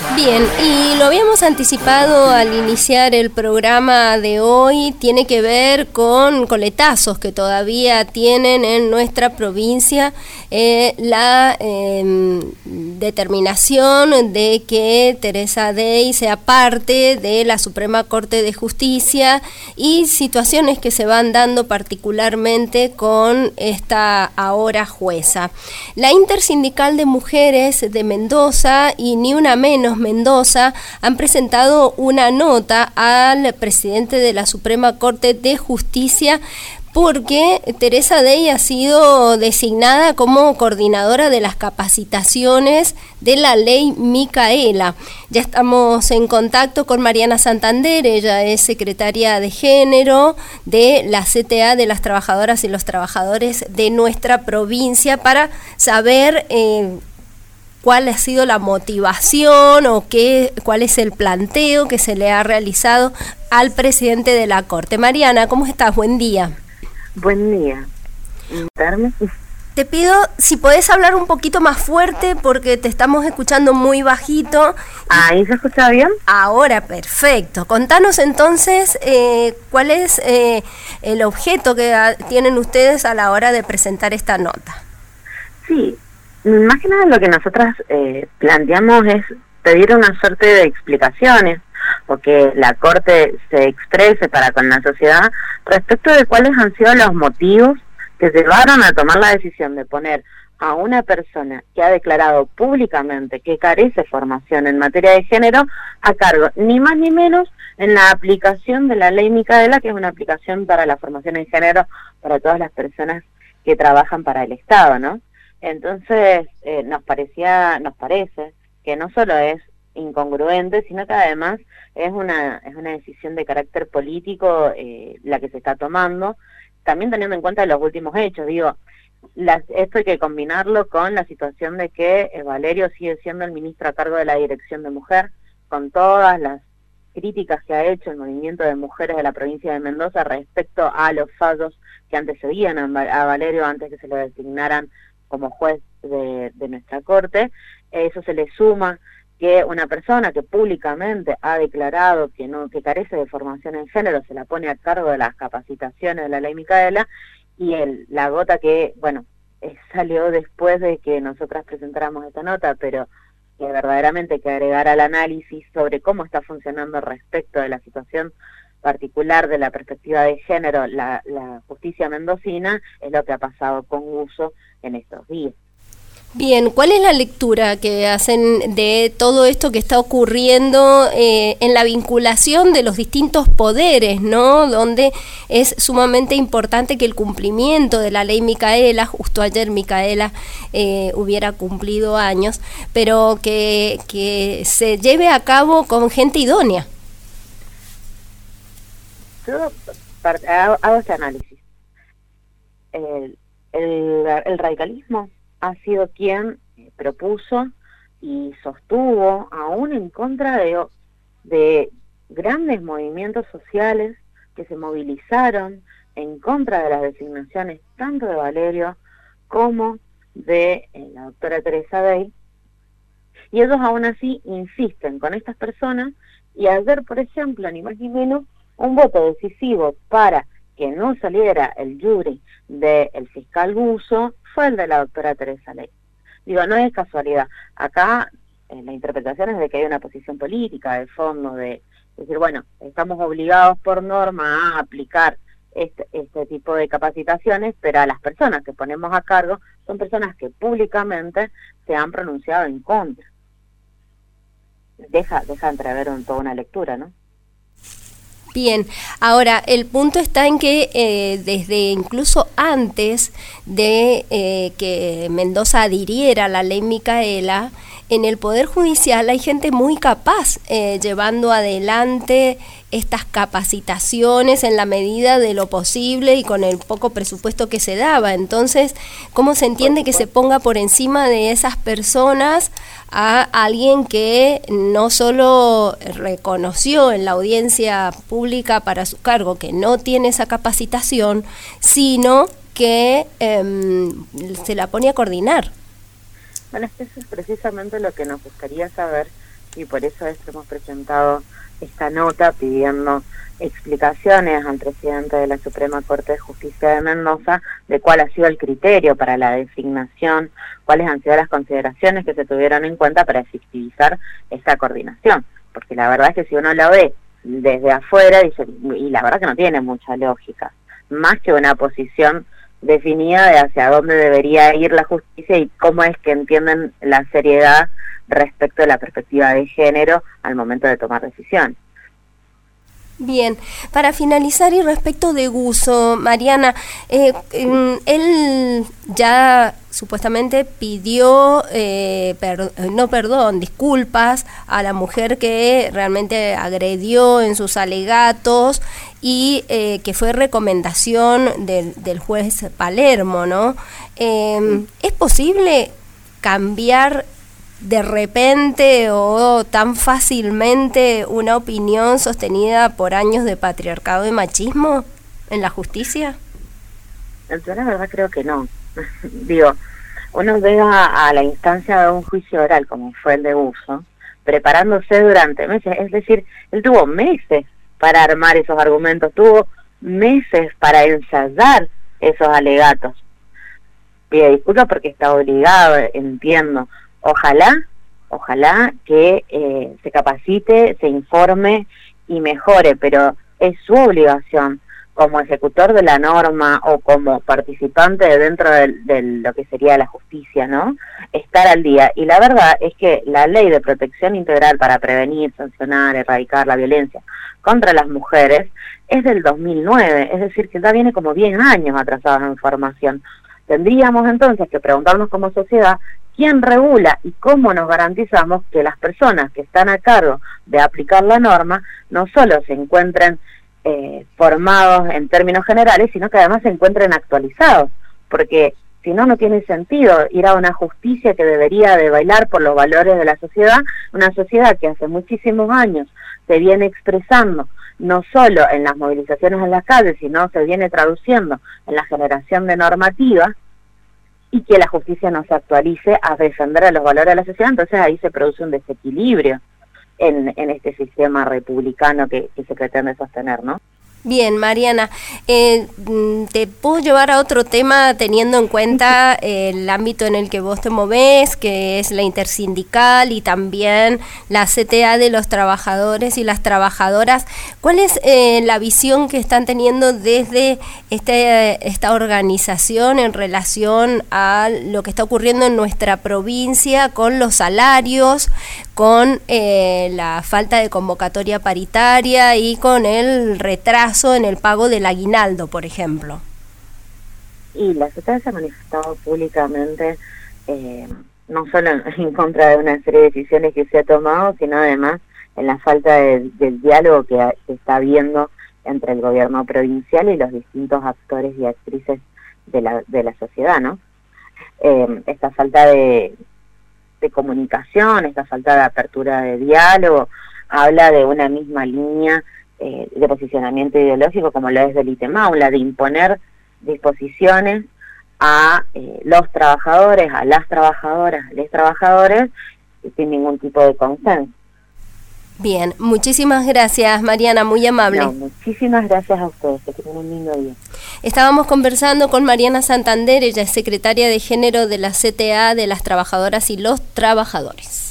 Bien, y lo habíamos anticipado al iniciar el programa de hoy, tiene que ver con coletazos que todavía tienen en nuestra provincia la determinación de que Teresa Dey sea parte de la Suprema Corte de Justicia y situaciones que se van dando particularmente con esta ahora jueza. La Intersindical de Mujeres de Mendoza y Ni Una Menos Mendoza han presentado una nota al presidente de la Suprema Corte de Justicia porque Teresa Dey ha sido designada como coordinadora de las capacitaciones de la ley Micaela. Ya estamos en contacto con Mariana Santander, ella es secretaria de Género de la CTA de las Trabajadoras y los Trabajadores de nuestra provincia para saber cuál ha sido la motivación o cuál es el planteo que se le ha realizado al presidente de la Corte. Mariana, ¿cómo estás? Buen día. Buen día. Te pido si podés hablar un poquito más fuerte porque te estamos escuchando muy bajito. ¿Ahí se escucha bien? Ahora, perfecto. Contanos entonces cuál es el objeto que tienen ustedes a la hora de presentar esta nota. Sí, más que nada lo que nosotras planteamos es pedir una suerte de explicaciones o que la Corte se exprese para con la sociedad respecto de cuáles han sido los motivos que llevaron a tomar la decisión de poner a una persona que ha declarado públicamente que carece formación en materia de género a cargo, ni más ni menos, en la aplicación de la ley Micaela, que es una aplicación para la formación en género para todas las personas que trabajan para el Estado, ¿no? Entonces, nos parece que no solo es incongruente, sino que además es una decisión de carácter político la que se está tomando, también teniendo en cuenta los últimos hechos. Esto hay que combinarlo con la situación de que Valerio sigue siendo el ministro a cargo de la Dirección de Mujer, con todas las críticas que ha hecho el movimiento de mujeres de la provincia de Mendoza respecto a los fallos que antecedían a Valerio antes que se lo designaran como juez de nuestra Corte. Eso se le suma que una persona que públicamente ha declarado que carece de formación en género se la pone a cargo de las capacitaciones de la ley Micaela, y la gota que, salió después de que nosotras presentáramos esta nota, pero que verdaderamente hay que agregar al análisis sobre cómo está funcionando respecto de la situación particular de la perspectiva de género la justicia mendocina, es lo que ha pasado con Uso en estos días. Bien, ¿cuál es la lectura que hacen de todo esto que está ocurriendo en la vinculación de los distintos poderes, ¿no? Donde es sumamente importante que el cumplimiento de la ley Micaela, justo ayer Micaela hubiera cumplido años, pero que se lleve a cabo con gente idónea. Yo hago este análisis. El radicalismo ha sido quien propuso y sostuvo, aún en contra de grandes movimientos sociales que se movilizaron en contra de las designaciones tanto de Valerio como de la doctora Teresa Dey, y ellos aún así insisten con estas personas, y ayer, por ejemplo, ni más ni menos, un voto decisivo para que no saliera el jury del fiscal Buzo fue el de la doctora Teresa Dey. No es casualidad. Acá la interpretación es de que hay una posición política de fondo, de decir, estamos obligados por norma a aplicar este tipo de capacitaciones, pero a las personas que ponemos a cargo son personas que públicamente se han pronunciado en contra. Deja entrever toda una lectura, ¿no? Bien, ahora el punto está en que desde incluso antes de que Mendoza adhiriera a la ley Micaela, en el Poder Judicial hay gente muy capaz llevando adelante estas capacitaciones en la medida de lo posible y con el poco presupuesto que se daba. Entonces, ¿cómo se entiende que se ponga por encima de esas personas a alguien que no solo reconoció en la audiencia pública para su cargo que no tiene esa capacitación, sino que se la pone a coordinar? Bueno, eso es precisamente lo que nos gustaría saber, y por eso es que hemos presentado esta nota pidiendo explicaciones al presidente de la Suprema Corte de Justicia de Mendoza de cuál ha sido el criterio para la designación, cuáles han sido las consideraciones que se tuvieron en cuenta para efectivizar esta coordinación, porque la verdad es que si uno lo ve desde afuera, dice, y la verdad que no tiene mucha lógica, más que una posición definida de hacia dónde debería ir la justicia y cómo es que entienden la seriedad respecto de la perspectiva de género al momento de tomar decisiones. Bien, para finalizar y respecto de Guzzo, Mariana, él ya supuestamente pidió disculpas a la mujer que realmente agredió en sus alegatos y que fue recomendación del juez Palermo, ¿no? ¿Es posible cambiar de repente o tan fácilmente una opinión sostenida por años de patriarcado y machismo en la justicia? Yo la verdad creo que no. Digo, uno llega a la instancia de un juicio oral como fue el de Guzzo, preparándose durante meses, es decir, él tuvo meses para armar esos argumentos, tuvo meses para ensayar esos alegatos. Pide disculpas porque está obligado, entiendo. Ojalá que se capacite, se informe y mejore, pero es su obligación como ejecutor de la norma o como participante dentro de lo que sería la justicia, ¿no? Estar al día. Y la verdad es que la Ley de Protección Integral para prevenir, sancionar, erradicar la violencia contra las mujeres es del 2009, es decir, que ya viene como 10 años atrasados en formación. Tendríamos entonces que preguntarnos como sociedad quién regula y cómo nos garantizamos que las personas que están a cargo de aplicar la norma no solo se encuentren formados en términos generales, sino que además se encuentren actualizados, porque si no, no tiene sentido ir a una justicia que debería de bailar por los valores de la sociedad, una sociedad que hace muchísimos años se viene expresando no solo en las movilizaciones en las calles, sino se viene traduciendo en la generación de normativas, y que la justicia no se actualice a defender a los valores de la sociedad. Entonces ahí se produce un desequilibrio en este sistema republicano que se pretende sostener, ¿no? Bien, Mariana, te puedo llevar a otro tema teniendo en cuenta el ámbito en el que vos te movés, que es la intersindical y también la CTA de los trabajadores y las trabajadoras. ¿Cuál es la visión que están teniendo desde esta organización en relación a lo que está ocurriendo en nuestra provincia con los salarios, con la falta de convocatoria paritaria y con el retraso en el pago del aguinaldo, por ejemplo? Y la CTA se ha manifestado públicamente no solo en contra de una serie de decisiones que se ha tomado, sino además en la falta del diálogo que está habiendo entre el gobierno provincial y los distintos actores y actrices de la sociedad, ¿no? Esta falta de comunicación, esta falta de apertura de diálogo, habla de una misma línea de posicionamiento ideológico como lo es del ITEMAU, la de imponer disposiciones a los trabajadores, a las trabajadoras, a los trabajadores, sin ningún tipo de consenso. Bien, muchísimas gracias, Mariana, muy amable. No, muchísimas gracias a ustedes, que tengan un lindo día. Estábamos conversando con Mariana Santander, ella es secretaria de Género de la CTA de las Trabajadoras y los Trabajadores.